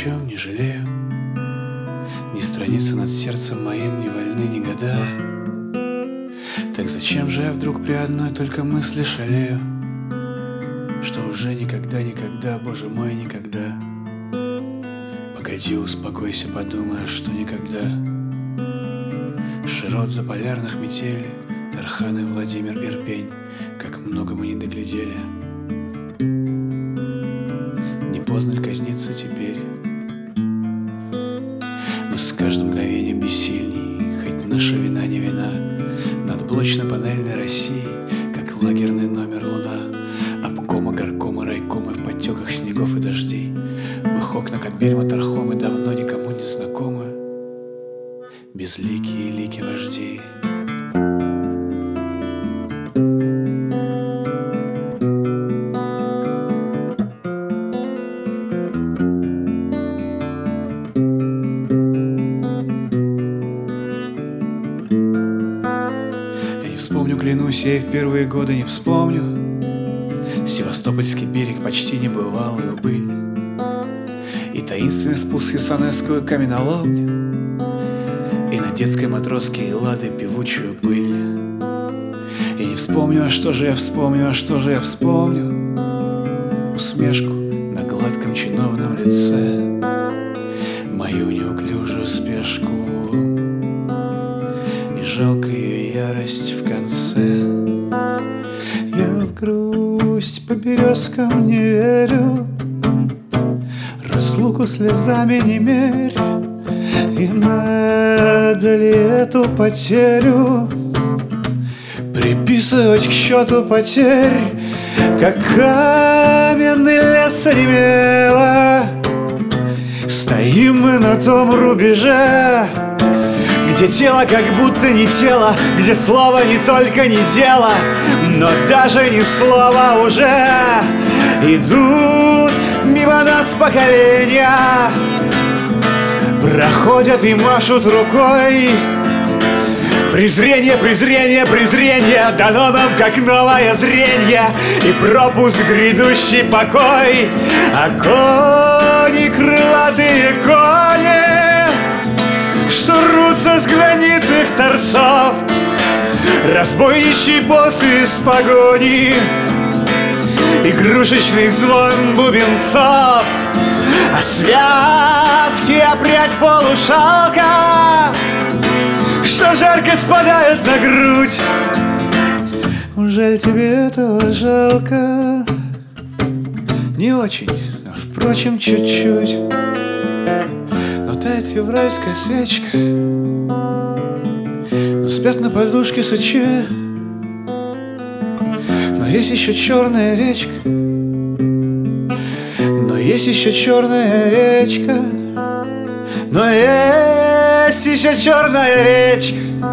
чем не жалею, ни страницы над сердцем моим не вольны, ни года. Так зачем же я вдруг при одной только мысли шалею, что уже никогда, никогда, Боже мой, никогда. Погоди, успокойся, подумай, что никогда. Широт заполярных метели, Тархан и Владимир Ирпень, как много мы не доглядели. Не поздно ли казниться теперь? Мы с каждым мгновением бессильней, хоть наша вина не вина. Над блочно-панельной Россией, как лагерный номер луна. Обкома, горкома, райкомы в потеках снегов и дождей. В их окна, как бельма тархомы, давно никому не знакомы. Безликие лики вождей. Вспомню, клянусь, я и в первые годы не вспомню Севастопольский берег, почти небывалую быль, и таинственный спуск Херсонесского каменоломню, и на детской матроске Эллады певучую пыль. И не вспомню, а что же я вспомню, а что же я вспомню? Усмешку на гладком чиновном лице, мою неуклюжую спешку и жалкую ярость в конце. Я в грусть по березкам не верю, разлуку слезами не мерь. И надо ли эту потерю приписывать к счету потерь, как каменный лес онемело? Стоим мы на том рубеже, где тело как будто не тело, где слово не только не дело, но даже не слово уже. Идут мимо нас поколения, проходят и машут рукой. Презрение, презрение, презрение дано нам как новое зрение и пропуск в грядущий покой. А кони, крылатые кони, что рвутся с гранитных торцов, разбойничий посвист погони, игрушечный звон бубенцов, а святки опрядь полушалка, что жарко спадает на грудь. Ужель тебе этого жалко? Не очень, а впрочем чуть-чуть. Но тает февральская свечка, но спят на подушке сычи. Но есть еще черная речка, но есть еще черная речка, но есть еще черная речка,